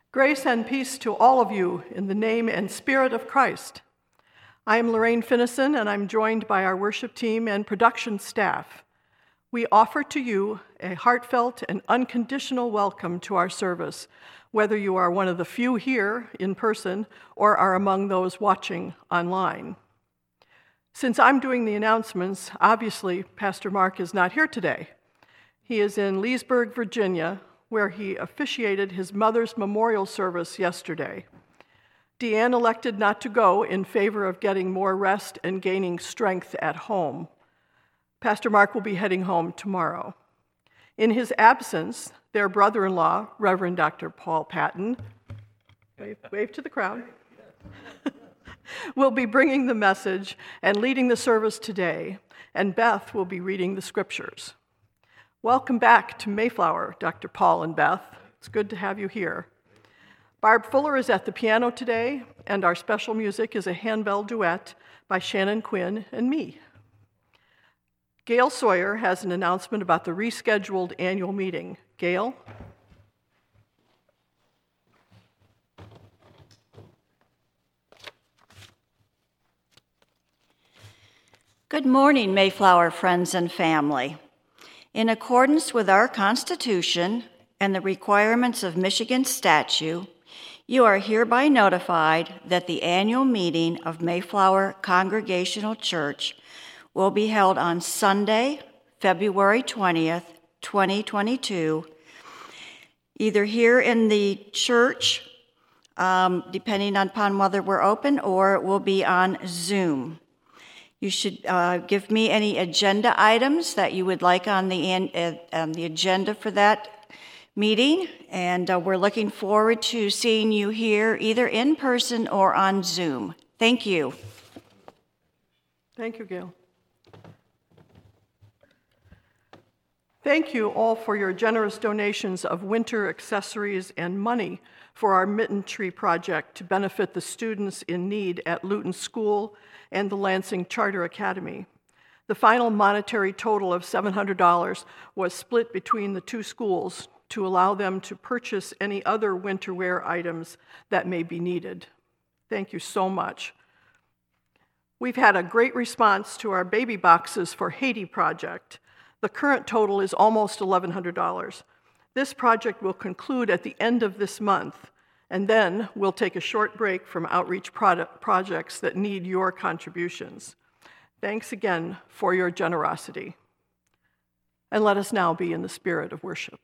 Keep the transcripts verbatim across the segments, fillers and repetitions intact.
Grace and peace to all of you in the name and spirit of Christ. I am Lorraine Finnison, and I'm joined by our worship team and production staff. We offer to you a heartfelt and unconditional welcome to our service, whether you are one of the few here in person or are among those watching online. Since I'm doing the announcements, obviously Pastor Mark is not here today. He is in Leesburg, Virginia, where he officiated his mother's memorial service yesterday. Deanne elected not to go in favor of getting more rest and gaining strength at home. Pastor Mark will be heading home tomorrow. In his absence, their brother-in-law, Reverend Doctor Paul Patton, wave, wave to the crowd, will be bringing the message and leading the service today, and Beth will be reading the scriptures. Welcome back to Mayflower, Doctor Paul and Beth. It's good to have you here. Barb Fuller is at the piano today, and our special music is a handbell duet by Shannon Quinn and me. Gail Sawyer has an announcement about the rescheduled annual meeting. Gail? Good morning, Mayflower friends and family. In accordance with our Constitution and the requirements of Michigan statute, you are hereby notified that the annual meeting of Mayflower Congregational Church will be held on Sunday, February twentieth, twenty twenty-two, either here in the church, um, depending upon whether we're open, or it will be on Zoom. You should uh, give me any agenda items that you would like on the, uh, um, the agenda for that meeting, and uh, we're looking forward to seeing you here either in person or on Zoom. Thank you. Thank you, Gail. Thank you all for your generous donations of winter accessories and money for our Mitten Tree project to benefit the students in need at Luton School and the Lansing Charter Academy. The final monetary total of seven hundred dollars was split between the two schools to allow them to purchase any other winter wear items that may be needed. Thank you so much. We've had a great response to our baby boxes for Haiti project. The current total is almost eleven hundred dollars. This project will conclude at the end of this month, and then we'll take a short break from outreach product projects that need your contributions. Thanks again for your generosity. And let us now be in the spirit of worship.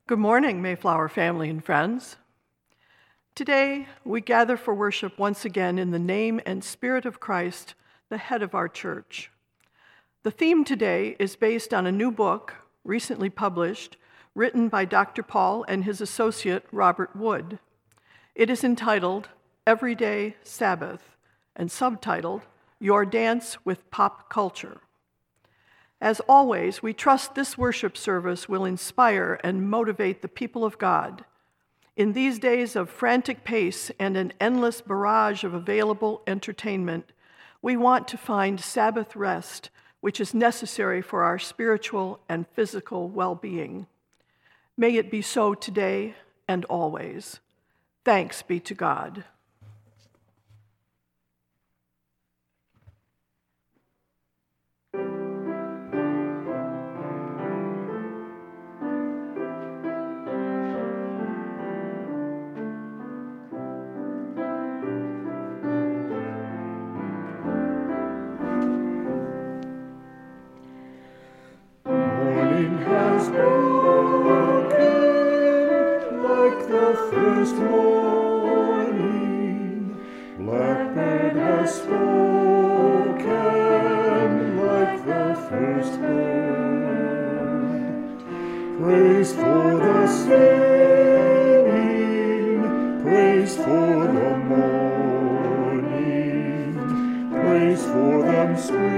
Good morning, Mayflower family and friends. Today, we gather for worship once again in the name and spirit of Christ, the head of our church. The theme today is based on a new book, recently published, written by Doctor Paul and his associate, Robert Wood. It is entitled Everyday Sabbath and subtitled Your Dance with Pop Culture. As always, we trust this worship service will inspire and motivate the people of God. In these days of frantic pace and an endless barrage of available entertainment, we want to find Sabbath rest, which is necessary for our spiritual and physical well-being. May it be so today and always. Thanks be to God. First morning, blackbird has spoken like the first bird. Praise for the singing, praise for the morning, praise for them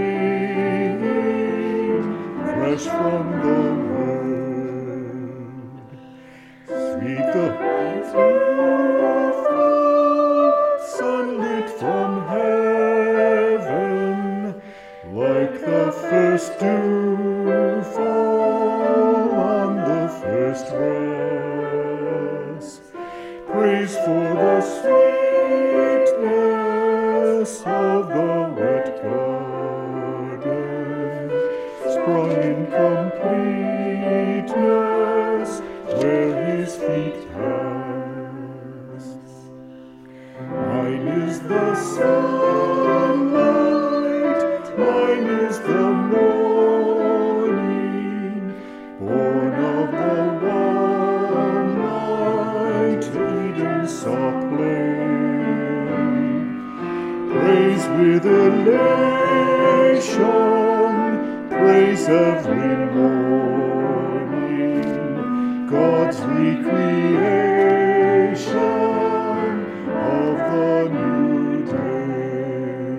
springing fresh from the word. Sweet the sunlit from heaven, like the first dew fall on the first grass. Praise for the sweetness of the wet garden, sprung in completeness where his feet pass. Mine is the sunlight, mine is the morning, born of the one night Eden saw plain. Praise with elation, praise every morning, God's recreation of the new day.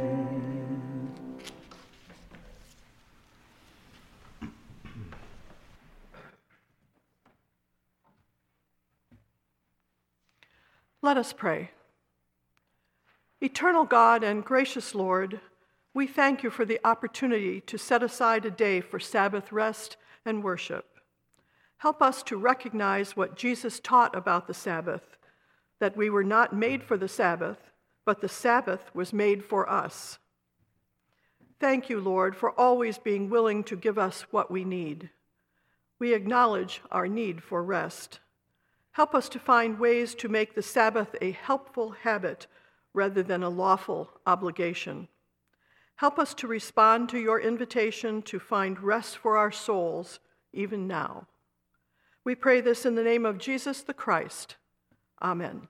Let us pray. Eternal God and gracious Lord, we thank you for the opportunity to set aside a day for Sabbath rest and worship. Help us to recognize what Jesus taught about the Sabbath, that we were not made for the Sabbath, but the Sabbath was made for us. Thank you, Lord, for always being willing to give us what we need. We acknowledge our need for rest. Help us to find ways to make the Sabbath a helpful habit rather than a lawful obligation. Help us to respond to your invitation to find rest for our souls, even now. We pray this in the name of Jesus the Christ. Amen.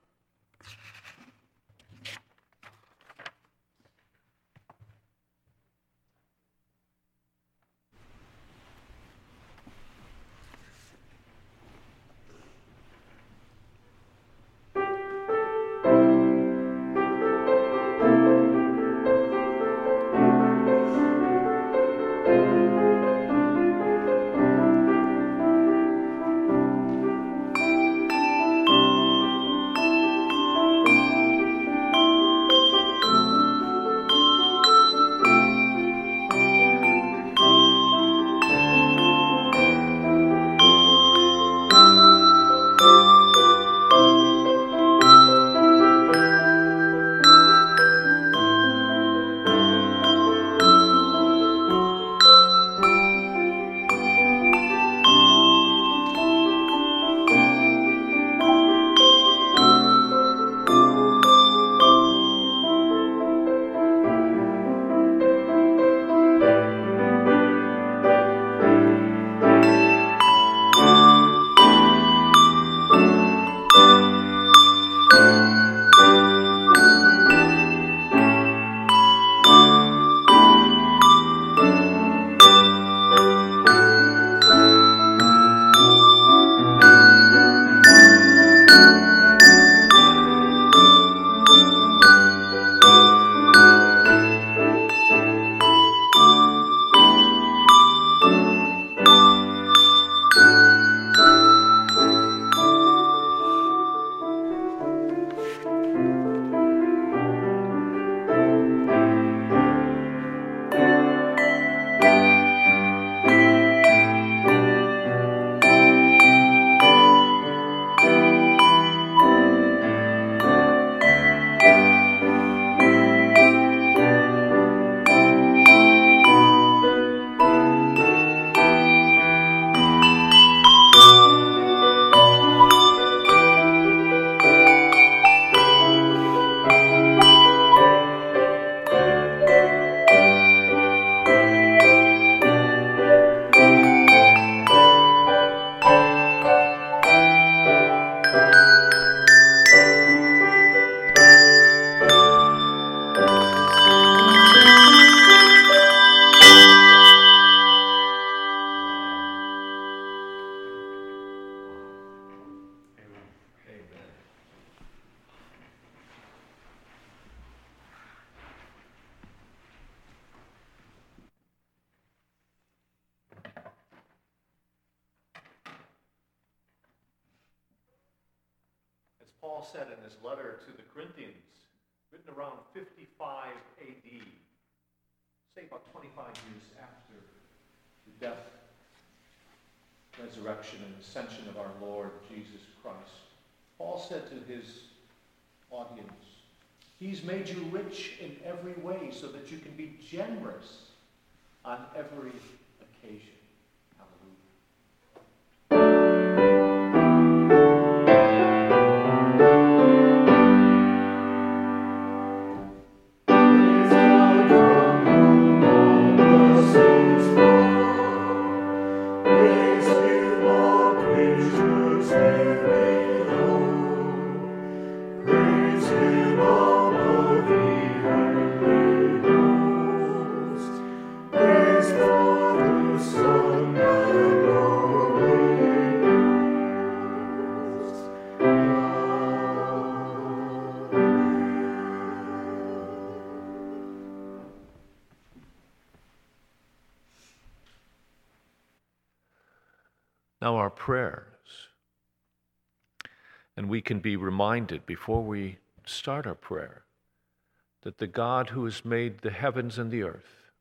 Paul said in his letter to the Corinthians, written around fifty-five A D, say about twenty-five years after the death, resurrection, and ascension of our Lord Jesus Christ. Paul said to his audience, He's made you rich in every way so that you can be generous on every occasion. Now our prayers. And we can be reminded before we start our prayer that the God who has made the heavens and the earth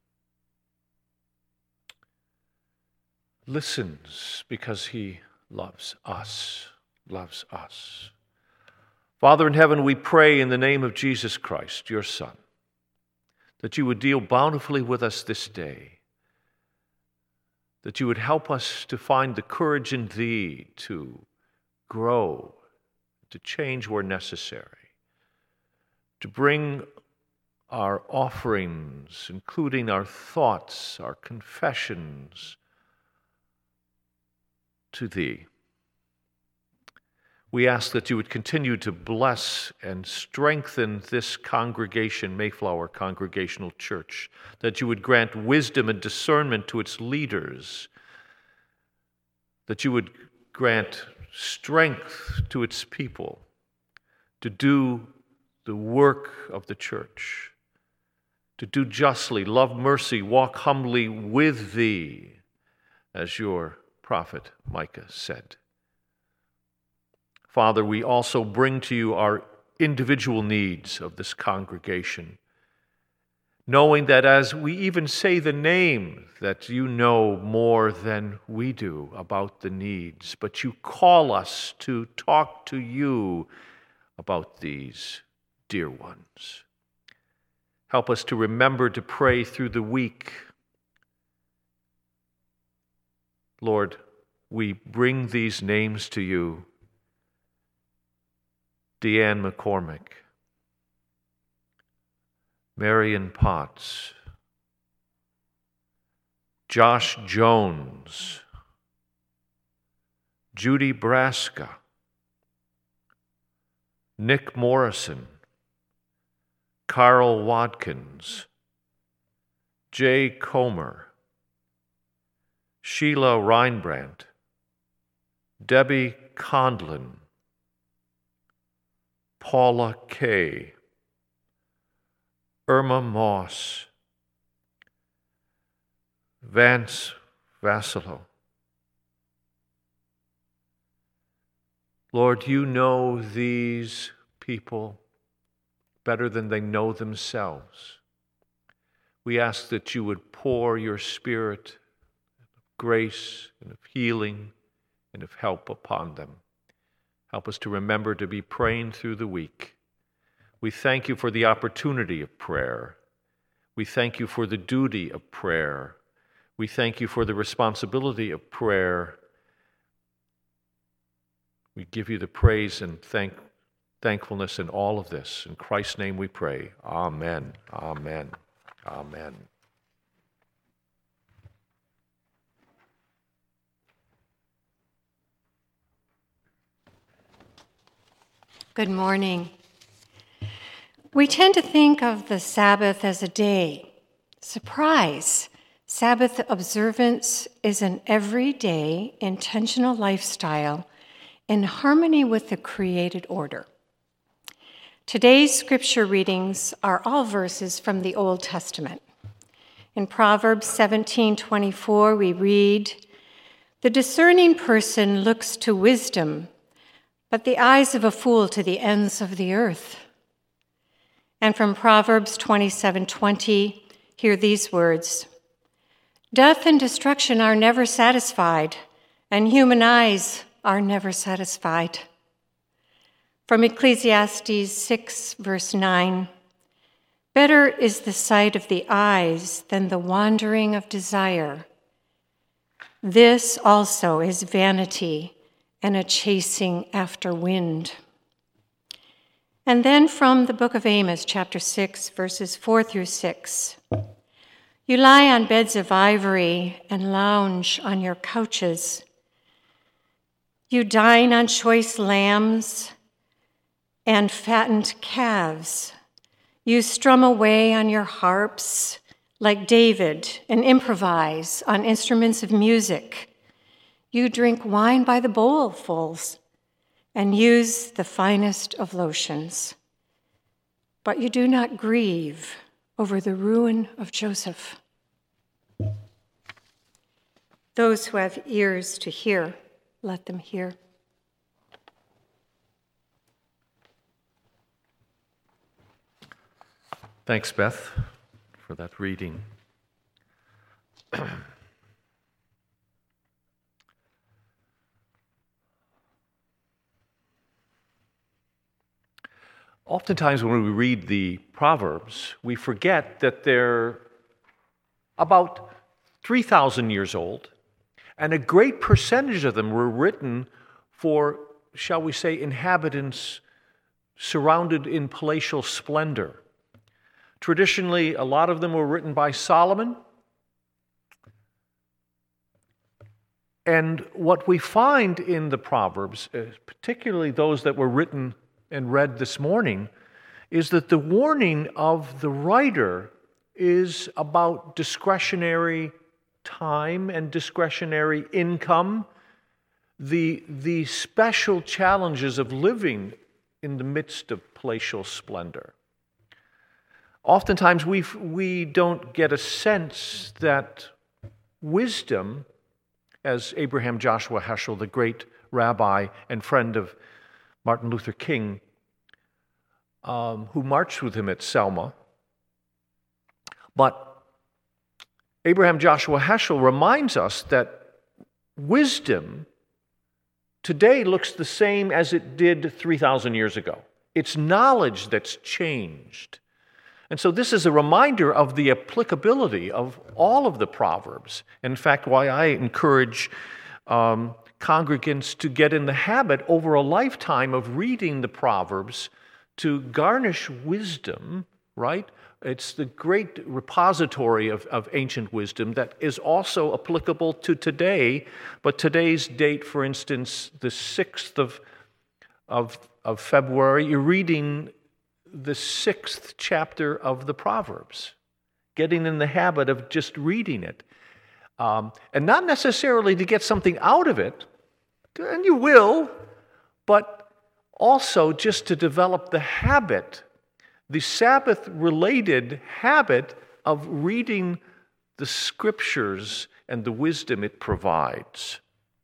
listens because he loves us, loves us. Father in heaven, we pray in the name of Jesus Christ, your Son, that you would deal bountifully with us this day, that you would help us to find the courage in thee to grow, to change where necessary, to bring our offerings, including our thoughts, our confessions, to thee. We ask that you would continue to bless and strengthen this congregation, Mayflower Congregational Church, that you would grant wisdom and discernment to its leaders, that you would grant strength to its people to do the work of the church, to do justly, love mercy, walk humbly with thee, as your prophet Micah said. Father, we also bring to you our individual needs of this congregation, knowing that as we even say the name, that you know more than we do about the needs, but you call us to talk to you about these dear ones. Help us to remember to pray through the week. Lord, we bring these names to you. Deanne McCormick, Marion Potts, Josh Jones, Judy Braska, Nick Morrison, Carl Watkins, Jay Comer, Sheila Reinbrandt, Debbie Condlin, Paula Kay, Irma Moss, Vance Vassilo. Lord, you know these people better than they know themselves. We ask that you would pour your Spirit of grace and of healing and of help upon them. Help us to remember to be praying through the week. We thank you for the opportunity of prayer. We thank you for the duty of prayer. We thank you for the responsibility of prayer. We give you the praise and thank, thankfulness in all of this. In Christ's name we pray. Amen. Amen. Amen. Good morning. We tend to think of the Sabbath as a day. Surprise! Sabbath observance is an everyday, intentional lifestyle in harmony with the created order. Today's scripture readings are all verses from the Old Testament. In Proverbs seventeen twenty-four, we read, "The discerning person looks to wisdom, but the eyes of a fool to the ends of the earth. And from Proverbs twenty-seven twenty, hear these words: Death and destruction are never satisfied, and human eyes are never satisfied. From Ecclesiastes six, verse nine, better is the sight of the eyes than the wandering of desire. This also is vanity and a chasing after wind. And then from the book of Amos, chapter six, verses four through six. You lie on beds of ivory and lounge on your couches. You dine on choice lambs and fattened calves. You strum away on your harps like David and improvise on instruments of music. You drink wine by the bowlfuls and use the finest of lotions. But you do not grieve over the ruin of Joseph. Those who have ears to hear, let them hear. Thanks, Beth, for that reading. Oftentimes when we read the Proverbs, we forget that they're about three thousand years old, and a great percentage of them were written for, shall we say, inhabitants surrounded in palatial splendor. Traditionally, a lot of them were written by Solomon. And what we find in the Proverbs, particularly those that were written and read this morning, is that the warning of the writer is about discretionary time and discretionary income, the, the special challenges of living in the midst of palatial splendor. Oftentimes we we don't get a sense that wisdom, as Abraham Joshua Heschel, the great rabbi and friend of Martin Luther King, um, who marched with him at Selma, but Abraham Joshua Heschel reminds us that wisdom today looks the same as it did three thousand years ago. It's knowledge that's changed. And so this is a reminder of the applicability of all of the Proverbs. In fact, why I encourage um, congregants to get in the habit over a lifetime of reading the Proverbs to garnish wisdom, right? It's the great repository of, of ancient wisdom that is also applicable to today. But today's date, for instance, the sixth of, of, of February, you're reading the sixth chapter of the Proverbs, getting in the habit of just reading it. Um, and not necessarily to get something out of it, and you will, but also just to develop the habit, the Sabbath-related habit of reading the Scriptures and the wisdom it provides.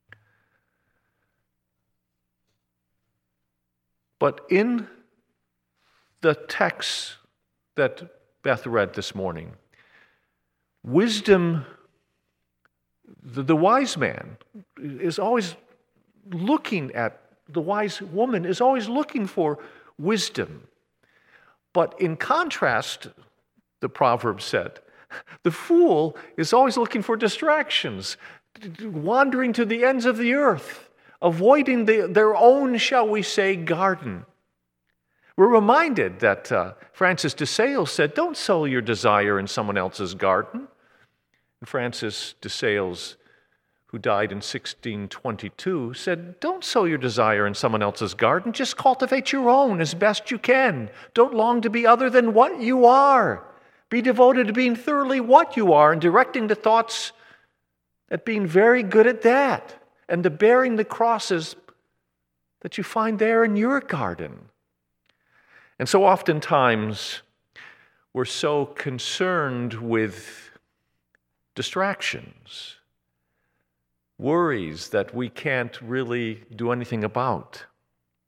But in the text that Beth read this morning, wisdom, the, the wise man is always looking at, the wise woman is always looking for wisdom. But in contrast, the proverb said, the fool is always looking for distractions, wandering to the ends of the earth, avoiding the, their own, shall we say, garden. We're reminded that uh, Francis de Sales said, don't sow your desire in someone else's garden. And Francis de Sales, who died in sixteen twenty-two, said, don't sow your desire in someone else's garden. Just cultivate your own as best you can. Don't long to be other than what you are. Be devoted to being thoroughly what you are and directing the thoughts at being very good at that and to bearing the crosses that you find there in your garden. And so oftentimes, we're so concerned with distractions, worries that we can't really do anything about.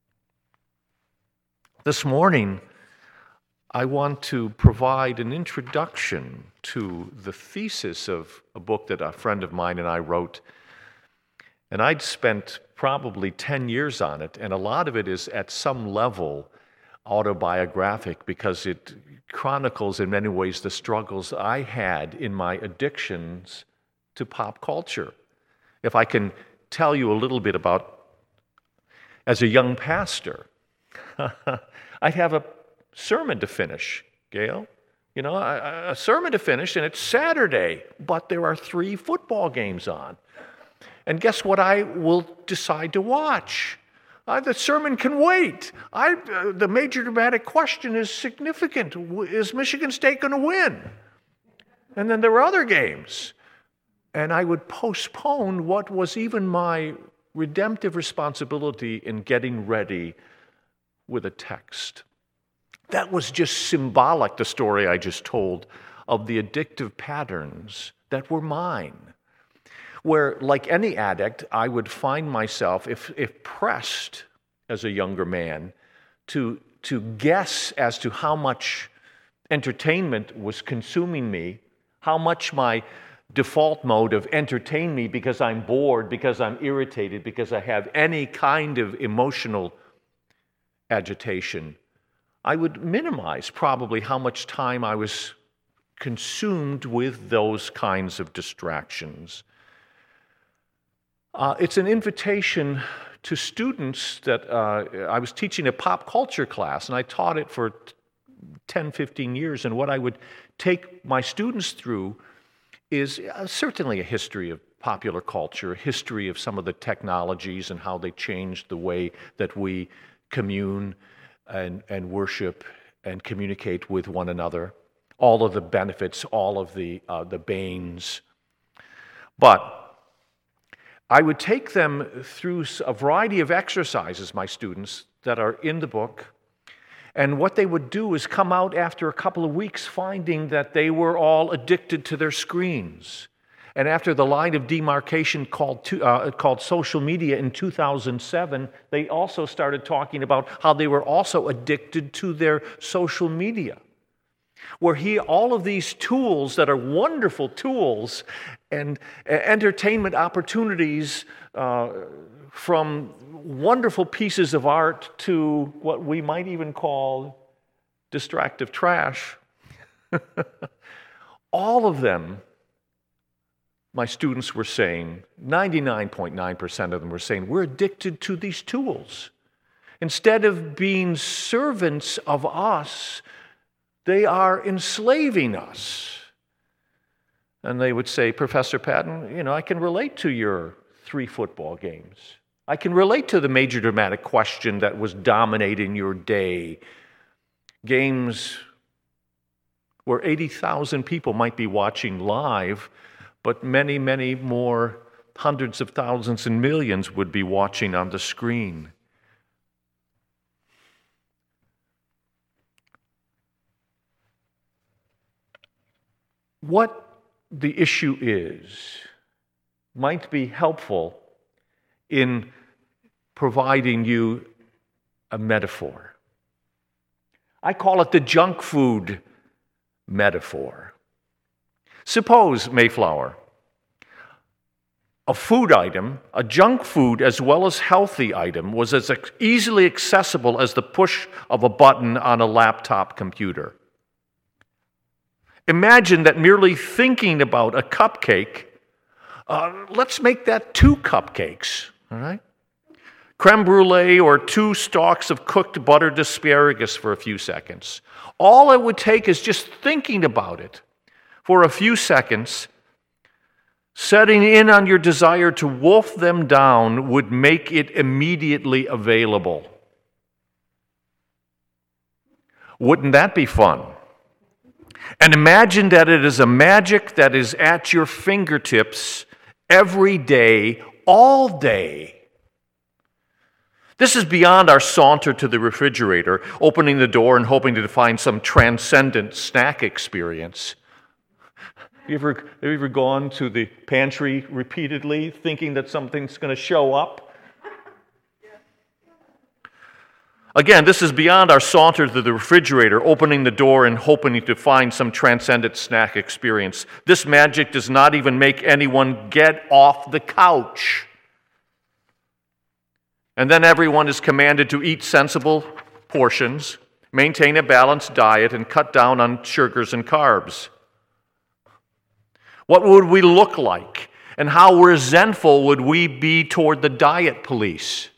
This morning, I want to provide an introduction to the thesis of a book that a friend of mine and I wrote. And I'd spent probably ten years on it, and a lot of it is at some level autobiographic because it chronicles in many ways the struggles I had in my addictions to pop culture. If I can tell you a little bit about, as a young pastor, I'd have a sermon to finish, Gail. You know, a, a sermon to finish, and it's Saturday, but there are three football games on. And guess what I will decide to watch? Uh, the sermon can wait. I, uh, the major dramatic question is significant. Is Michigan State going to win? And then there were other games. And I would postpone what was even my redemptive responsibility in getting ready with a text. That was just symbolic, the story I just told, of the addictive patterns that were mine. Where, like any addict, I would find myself, if, if pressed as a younger man, to, to guess as to how much entertainment was consuming me, how much my default mode of entertain me because I'm bored, because I'm irritated, because I have any kind of emotional agitation. I would minimize probably how much time I was consumed with those kinds of distractions. Uh, it's an invitation to students that uh, I was teaching a pop culture class, and I taught it for ten, fifteen years, and what I would take my students through is uh, certainly a history of popular culture, a history of some of the technologies and how they changed the way that we commune and, and worship and communicate with one another, all of the benefits, all of the, uh, the banes. But I would take them through a variety of exercises, my students, that are in the book. And what they would do is come out after a couple of weeks finding that they were all addicted to their screens. And after the line of demarcation called, to, uh, called social media in two thousand seven, they also started talking about how they were also addicted to their social media. Where he, all of these tools that are wonderful tools and uh, entertainment opportunities, uh, from wonderful pieces of art to what we might even call distractive trash, all of them, my students were saying, ninety-nine point nine percent of them were saying, we're addicted to these tools. Instead of being servants of us, they are enslaving us. And they would say, Professor Patton, you know, I can relate to your three football games. I can relate to the major dramatic question that was dominating your day. Games where eighty thousand people might be watching live, but many, many more hundreds of thousands and millions would be watching on the screen. What the issue is might be helpful in providing you a metaphor. I call it the junk food metaphor. Suppose, Mayflower, a food item, a junk food as well as healthy item, was as easily accessible as the push of a button on a laptop computer. Imagine that merely thinking about a cupcake, uh, let's make that two cupcakes, all right? Creme brulee or two stalks of cooked buttered asparagus for a few seconds. All it would take is just thinking about it for a few seconds. Setting in on your desire to wolf them down would make it immediately available. Wouldn't that be fun? And imagine that it is a magic that is at your fingertips every day, all day. This is beyond our saunter to the refrigerator, opening the door and hoping to find some transcendent snack experience. Have you ever, have you ever gone to the pantry repeatedly thinking that something's going to show up? Again, this is beyond our saunter to the refrigerator, opening the door and hoping to find some transcendent snack experience. This magic does not even make anyone get off the couch. And then everyone is commanded to eat sensible portions, maintain a balanced diet, and cut down on sugars and carbs. What would we look like? And how resentful would we be toward the diet police?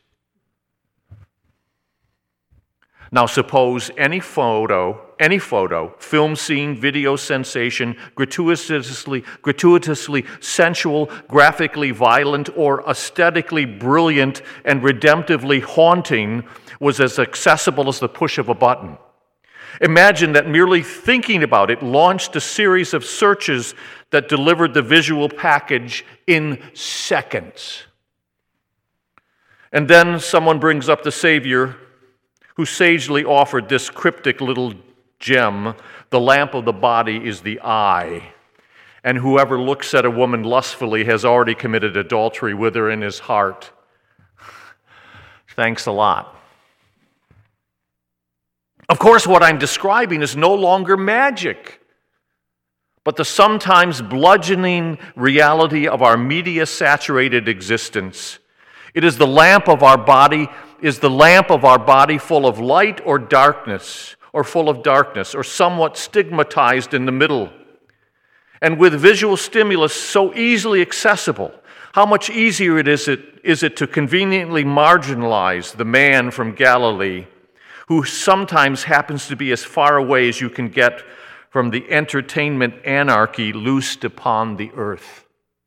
Now suppose any photo, any photo, film scene, video sensation, gratuitously, gratuitously sensual, graphically violent, or aesthetically brilliant and redemptively haunting was as accessible as the push of a button. Imagine that merely thinking about it launched a series of searches that delivered the visual package in seconds. And then someone brings up the Savior, who sagely offered this cryptic little gem: the lamp of the body is the eye, and whoever looks at a woman lustfully has already committed adultery with her in his heart. Thanks a lot. Of course, what I'm describing is no longer magic, but the sometimes bludgeoning reality of our media-saturated existence. It is the lamp of our body, is the lamp of our body full of light or darkness, or full of darkness, or somewhat stigmatized in the middle. And with visual stimulus so easily accessible, how much easier it is it is it to conveniently marginalize the man from Galilee, who sometimes happens to be as far away as you can get from the entertainment anarchy loosed upon the earth.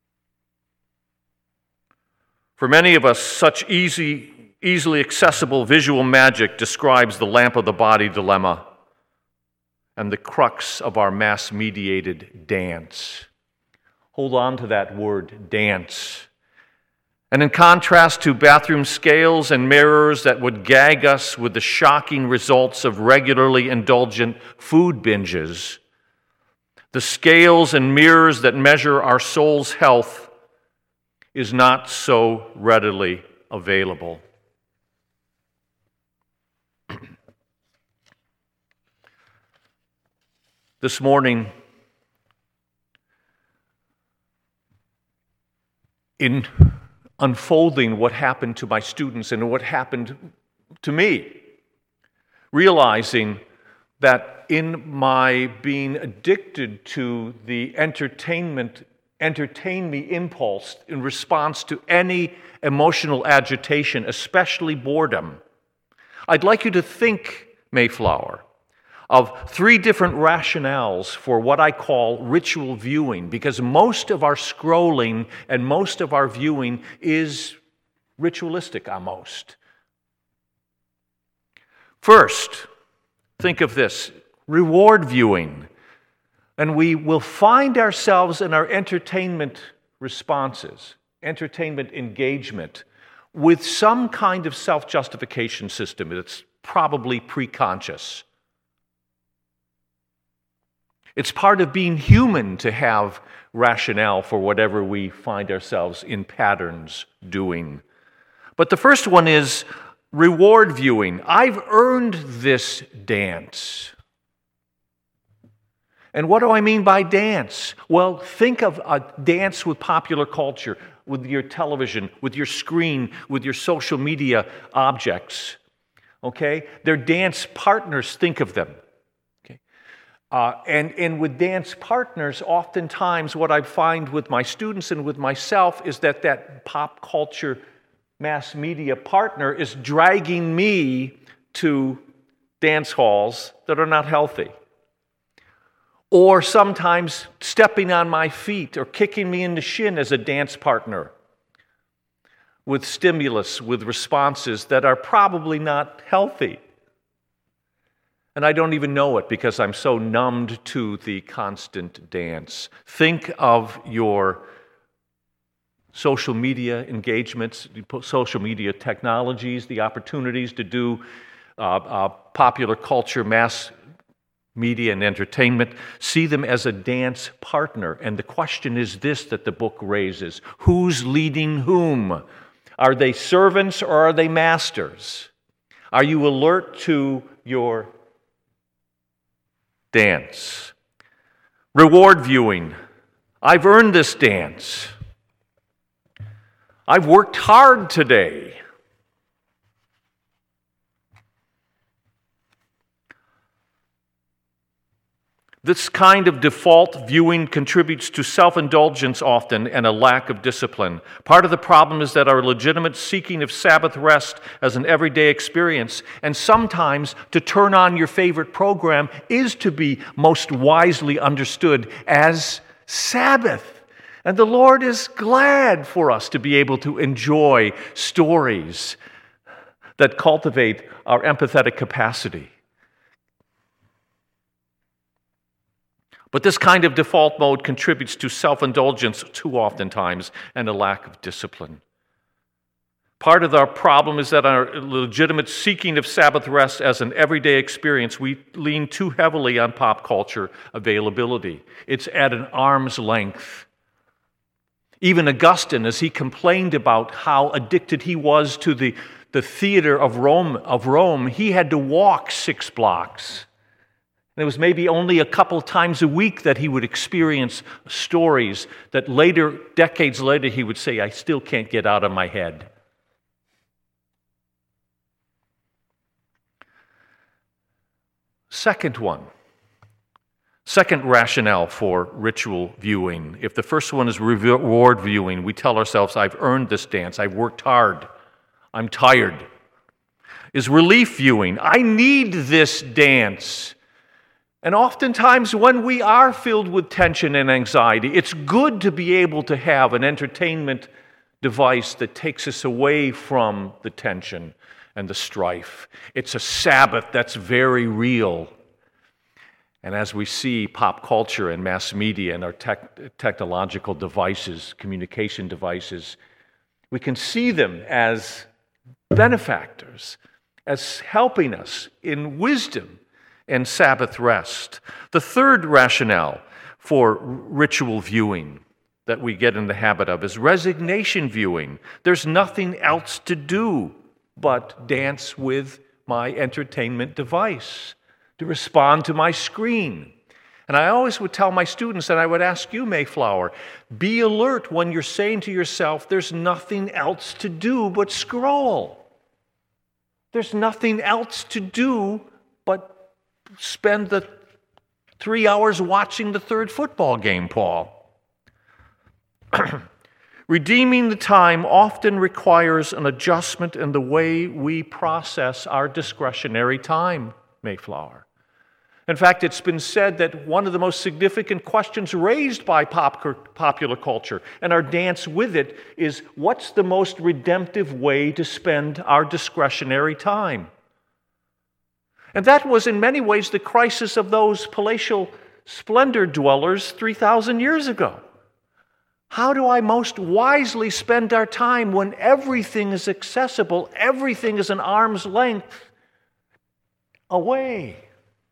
For many of us, such easy Easily accessible visual magic describes the lamp of the body dilemma and the crux of our mass-mediated dance. Hold on to that word, dance. And in contrast to bathroom scales and mirrors that would gag us with the shocking results of regularly indulgent food binges, the scales and mirrors that measure our soul's health is not so readily available. This morning, in unfolding what happened to my students and what happened to me, realizing that in my being addicted to the entertainment, entertain me impulse in response to any emotional agitation, especially boredom, I'd like you to think, Mayflower, of three different rationales for what I call ritual viewing, because most of our scrolling and most of our viewing is ritualistic almost. First, think of this, reward viewing. And we will find ourselves in our entertainment responses, entertainment engagement, with some kind of self-justification system that's probably pre-conscious. It's part of being human to have rationale for whatever we find ourselves in patterns doing. But the first one is reward viewing. I've earned this dance. And what do I mean by dance? Well, think of a dance with popular culture, with your television, with your screen, with your social media objects. Okay? They're dance partners, think of them. Uh, and, and with dance partners, oftentimes what I find with my students and with myself is that that pop culture mass media partner is dragging me to dance halls that are not healthy. Or sometimes stepping on my feet or kicking me in the shin as a dance partner with stimulus, with responses that are probably not healthy. And I don't even know it because I'm so numbed to the constant dance. Think of your social media engagements, social media technologies, the opportunities to do uh, uh, popular culture, mass media and entertainment. See them as a dance partner. And the question is this that the book raises. Who's leading whom? Are they servants or are they masters? Are you alert to your dance? Reward viewing. I've earned this dance. I've worked hard today. This kind of default viewing contributes to self-indulgence often and a lack of discipline. Part of the problem is that our legitimate seeking of Sabbath rest as an everyday experience, and sometimes to turn on your favorite program, is to be most wisely understood as Sabbath. And the Lord is glad for us to be able to enjoy stories that cultivate our empathetic capacity. But this kind of default mode contributes to self-indulgence too oftentimes and a lack of discipline. Part of our problem is that our legitimate seeking of Sabbath rest as an everyday experience, we lean too heavily on pop culture availability. It's at an arm's length. Even Augustine, as he complained about how addicted he was to the, the theater of Rome, of Rome, he had to walk six blocks. And it was maybe only a couple times a week that he would experience stories that later, decades later, he would say, I still can't get out of my head. Second one. Second rationale for ritual viewing. If the first one is reward viewing, we tell ourselves, I've earned this dance, I've worked hard, I'm tired. Is relief viewing. I need this dance. And oftentimes when we are filled with tension and anxiety, it's good to be able to have an entertainment device that takes us away from the tension and the strife. It's a Sabbath that's very real. And as we see pop culture and mass media and our tech, technological devices, communication devices, we can see them as benefactors, as helping us in wisdom and Sabbath rest. The third rationale for ritual viewing that we get in the habit of is resignation viewing. There's nothing else to do but dance with my entertainment device, to respond to my screen. And I always would tell my students, and I would ask you, Mayflower, be alert when you're saying to yourself, there's nothing else to do but scroll. There's nothing else to do but spend the three hours watching the third football game, Paul. Redeeming the time often requires an adjustment in the way we process our discretionary time, Mayflower. In fact, it's been said that one of the most significant questions raised by pop, popular culture and our dance with it is, what's the most redemptive way to spend our discretionary time? And that was in many ways the crisis of those palatial splendor dwellers three thousand years ago. How do I most wisely spend our time when everything is accessible, everything is an arm's length away?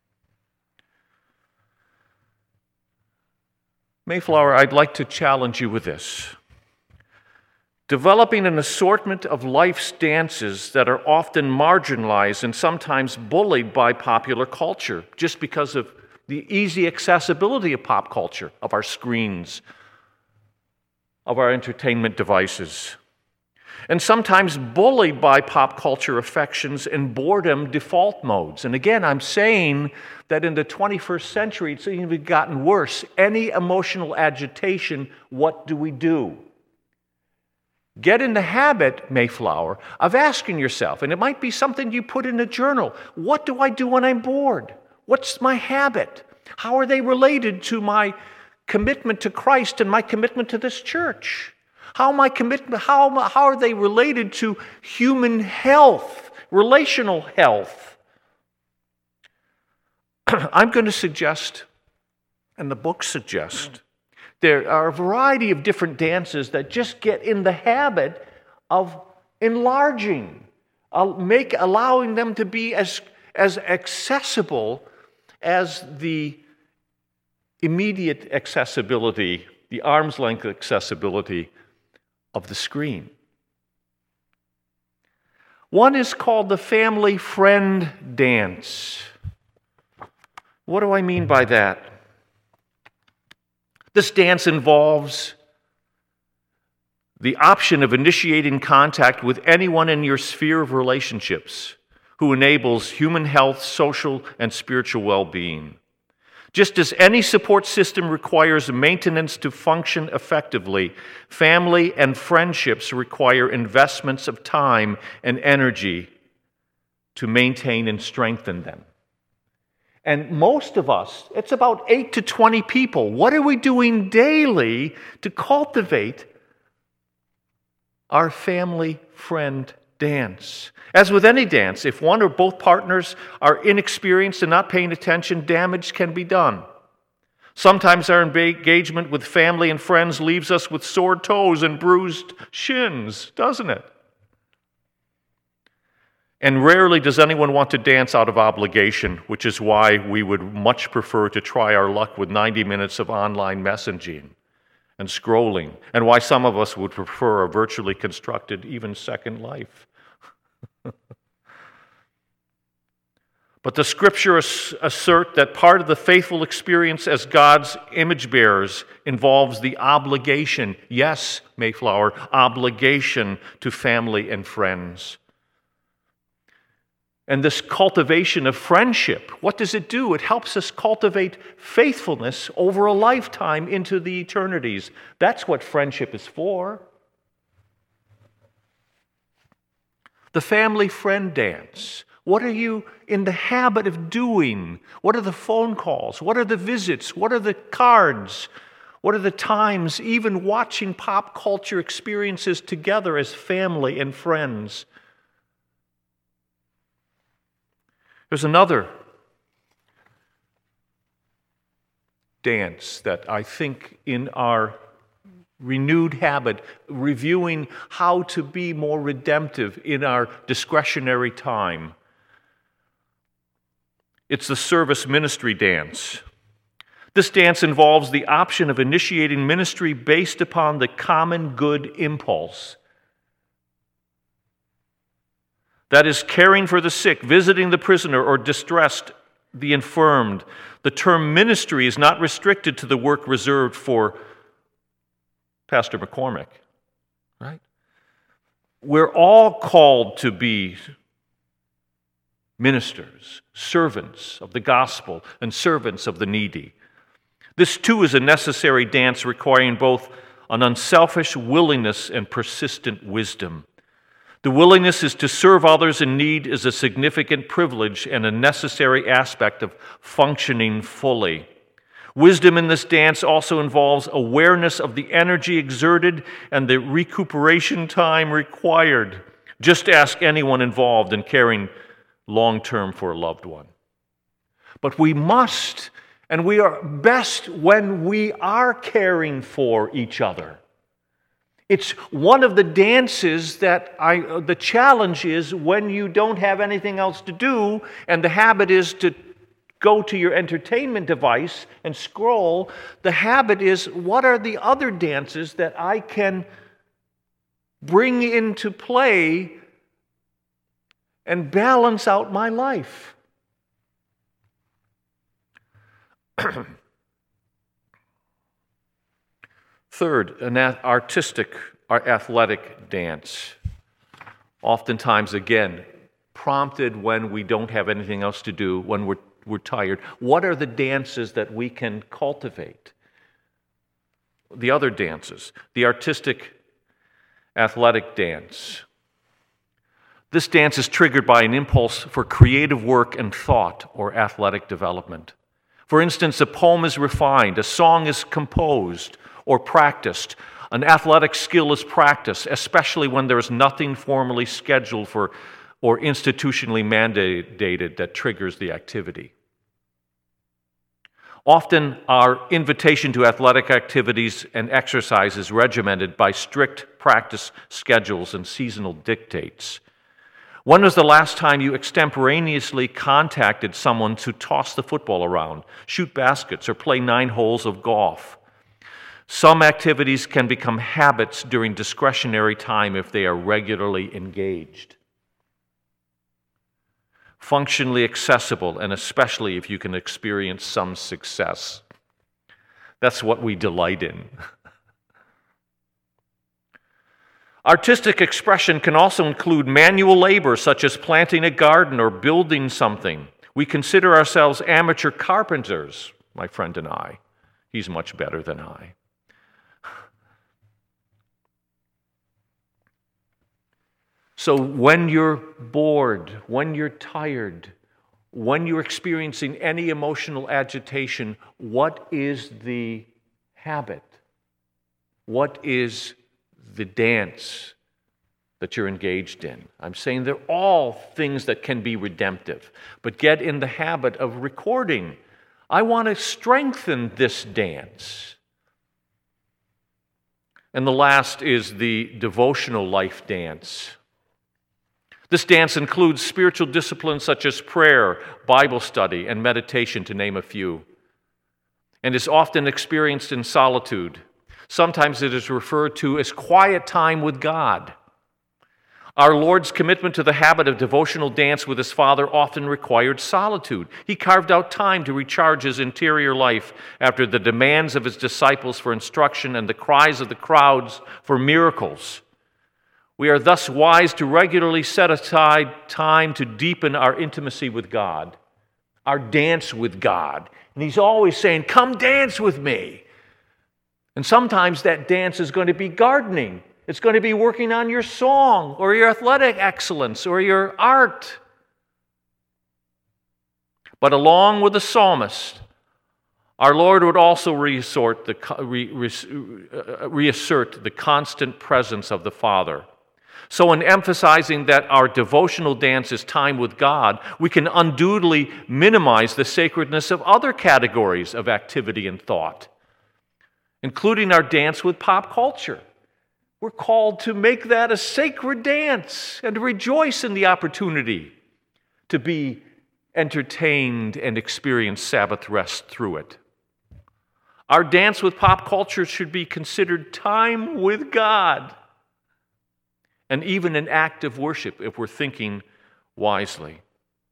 Mayflower, I'd like to challenge you with this. Developing an assortment of life's dances that are often marginalized and sometimes bullied by popular culture just because of the easy accessibility of pop culture, of our screens, of our entertainment devices. And sometimes bullied by pop culture affections and boredom default modes. And again, I'm saying that in the twenty-first century, it's even gotten worse. Any emotional agitation, what do we do? Get in the habit, Mayflower, of asking yourself, and it might be something you put in a journal, what do I do when I'm bored? What's my habit? How are they related to my commitment to Christ and my commitment to this church? How, my commitment, how, how are they related to human health, relational health? I'm going to suggest, and the books suggest, there are a variety of different dances that just get in the habit of enlarging, uh, make, allowing them to be as, as accessible as the immediate accessibility, the arm's length accessibility of the screen. One is called the family friend dance. What do I mean by that? This dance involves the option of initiating contact with anyone in your sphere of relationships who enables human health, social, and spiritual well-being. Just as any support system requires maintenance to function effectively, family and friendships require investments of time and energy to maintain and strengthen them. And most of us, it's about eight to twenty people. What are we doing daily to cultivate our family friend dance? As with any dance, if one or both partners are inexperienced and not paying attention, damage can be done. Sometimes our engagement with family and friends leaves us with sore toes and bruised shins, doesn't it? And rarely does anyone want to dance out of obligation, which is why we would much prefer to try our luck with ninety minutes of online messaging and scrolling, and why some of us would prefer a virtually constructed, even second life. But the scriptures assert that part of the faithful experience as God's image bearers involves the obligation, yes, Mayflower, obligation to family and friends. And this cultivation of friendship, what does it do? It helps us cultivate faithfulness over a lifetime into the eternities. That's what friendship is for. The family friend dance. What are you in the habit of doing? What are the phone calls? What are the visits? What are the cards? What are the times, even watching pop culture experiences together as family and friends? There's another dance that I think in our renewed habit, reviewing how to be more redemptive in our discretionary time. It's the service ministry dance. This dance involves the option of initiating ministry based upon the common good impulse. That is, caring for the sick, visiting the prisoner, or distressed, the infirmed. The term ministry is not restricted to the work reserved for Pastor McCormick, right? We're all called to be ministers, servants of the gospel, and servants of the needy. This too is a necessary dance requiring both an unselfish willingness and persistent wisdom. The willingness is to serve others in need is a significant privilege and a necessary aspect of functioning fully. Wisdom in this dance also involves awareness of the energy exerted and the recuperation time required. Just ask anyone involved in caring long-term for a loved one. But we must, and we are best when we are caring for each other. It's one of the dances that I, uh, the challenge is when you don't have anything else to do, and the habit is to go to your entertainment device and scroll. The habit is, what are the other dances that I can bring into play and balance out my life? Third, an artistic or athletic dance. Oftentimes, again, prompted when we don't have anything else to do, when we're, we're tired. What are the dances that we can cultivate? The other dances, the artistic athletic dance. This dance is triggered by an impulse for creative work and thought or athletic development. For instance, a poem is refined, a song is composed or practiced. An athletic skill is practiced, especially when there is nothing formally scheduled for or institutionally mandated that triggers the activity. Often, our invitation to athletic activities and exercise is regimented by strict practice schedules and seasonal dictates. When was the last time you extemporaneously contacted someone to toss the football around, shoot baskets, or play nine holes of golf? Some activities can become habits during discretionary time if they are regularly engaged. functionally accessible, and especially if you can experience some success. That's what we delight in. Artistic expression can also include manual labor, such as planting a garden or building something. We consider ourselves amateur carpenters, my friend and I. He's much better than I. So when you're bored, when you're tired, when you're experiencing any emotional agitation, what is the habit? What is the dance that you're engaged in? I'm saying they're all things that can be redemptive, but get in the habit of recording. I want to strengthen this dance. And the last is the devotional life dance. This dance includes spiritual disciplines such as prayer, Bible study, and meditation, to name a few, and is often experienced in solitude. Sometimes it is referred to as quiet time with God. Our Lord's commitment to the habit of devotional dance with his Father often required solitude. He carved out time to recharge his interior life after the demands of his disciples for instruction and the cries of the crowds for miracles. We are thus wise to regularly set aside time to deepen our intimacy with God, our dance with God. And he's always saying, come dance with me. And sometimes that dance is going to be gardening. It's going to be working on your song or your athletic excellence or your art. But along with the psalmist, our Lord would also reassert the, re, re, reassert the constant presence of the Father. So in emphasizing that our devotional dance is time with God, we can unduly minimize the sacredness of other categories of activity and thought, including our dance with pop culture. We're called to make that a sacred dance and to rejoice in the opportunity to be entertained and experience Sabbath rest through it. Our dance with pop culture should be considered time with God, and even an act of worship if we're thinking wisely.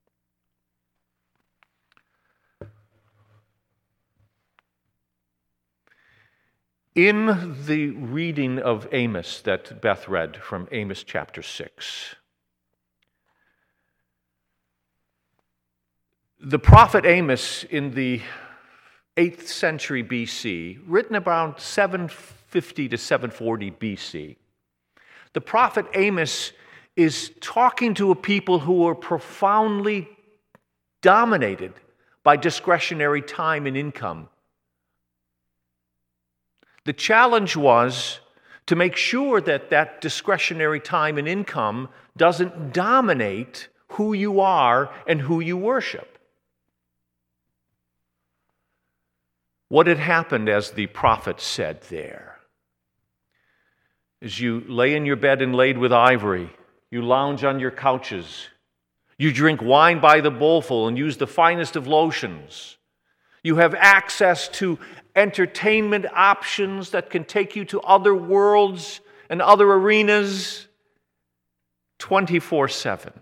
In the reading of Amos that Beth read from Amos chapter six, the prophet Amos in the eighth century B C, written around seven fifty to seven forty B C, the prophet Amos is talking to a people who are profoundly dominated by discretionary time and income. The challenge was to make sure that that discretionary time and income doesn't dominate who you are and who you worship. What had happened, as the prophet said there, is you lay in your bed inlaid with ivory, you lounge on your couches, you drink wine by the bowlful and use the finest of lotions. You have access to entertainment options that can take you to other worlds and other arenas twenty-four seven.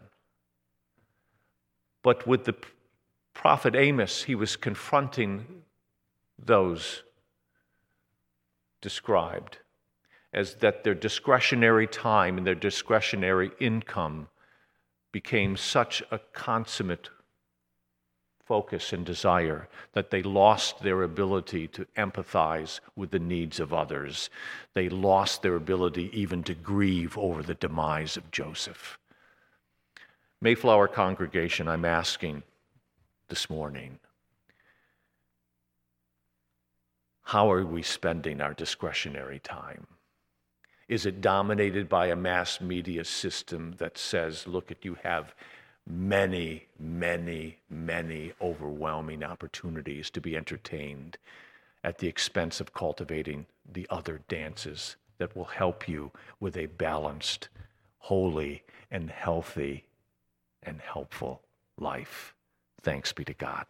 But with the prophet Amos, he was confronting those described as that their discretionary time and their discretionary income became such a consummate focus and desire that they lost their ability to empathize with the needs of others. They lost their ability even to grieve over the demise of Joseph. Mayflower congregation, I'm asking this morning, how are we spending our discretionary time? Is it dominated by a mass media system that says, look, at you have many, many, many overwhelming opportunities to be entertained at the expense of cultivating the other dances that will help you with a balanced, holy, and healthy and helpful life? Thanks be to God.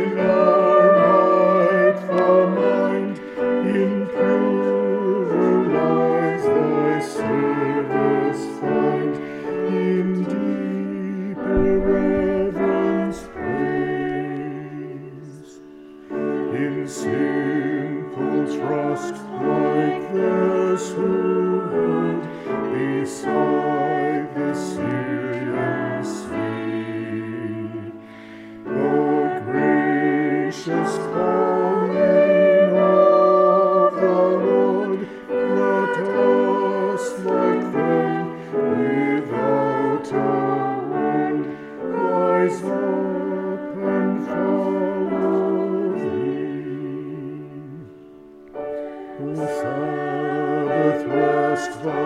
in our might the mind, in purer lives thy service find, in deeper reverence praise, in simple trust like theirs who would beside the Syrian sea. O gracious calling of the Lord, let us like them without a word rise up and follow thee. O Sabbath rest the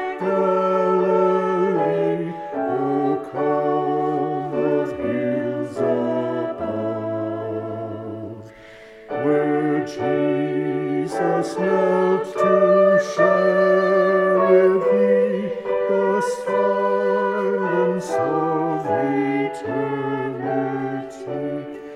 Galilee, O calm of hills above, where Jesus knelt to share with thee the silence of eternity,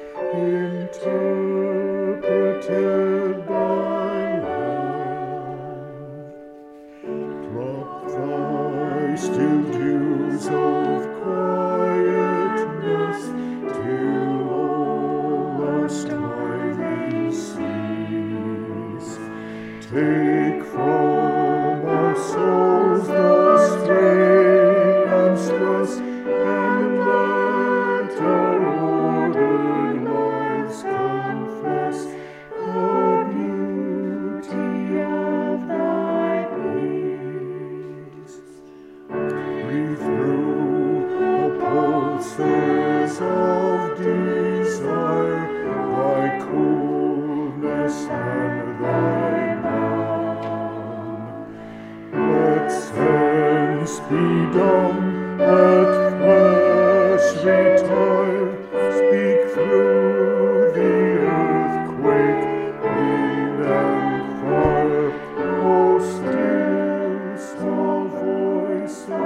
interpreted by love. Drop thy still dews of quietness till all our striving cease. Take from our souls the strain and stress, and let our ordered lives confess the beauty of thy peace. Breathe through the pulses of desire thy coolness and thy balm. Let sense be dumb, let flesh retire, speak through the earthquake, wind and fire, O still small voice of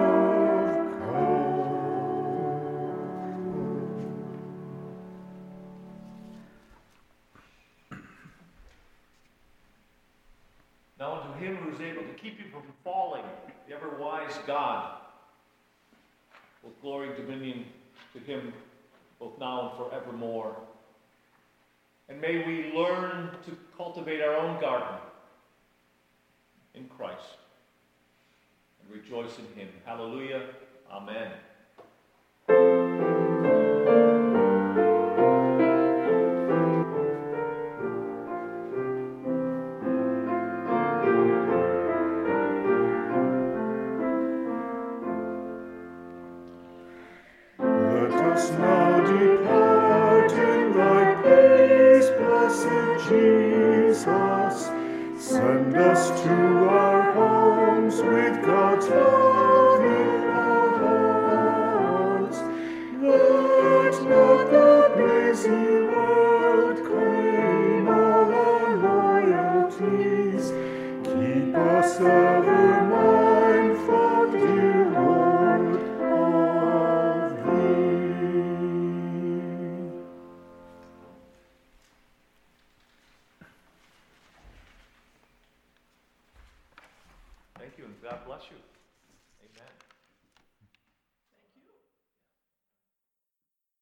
Now unto him who is able to keep you from falling, the ever-wise God, both glory and dominion to him, both now and forevermore. And may we learn to cultivate our own garden in Christ and rejoice in him. Hallelujah. Amen. Let us now depart in thy peace, blessed Jesus. Send us to our homes with God's love in our hearts. Let not the busy world claim all our loyalties. Keep us ever mindful, dear Lord, of thee. Thank you, and God bless you.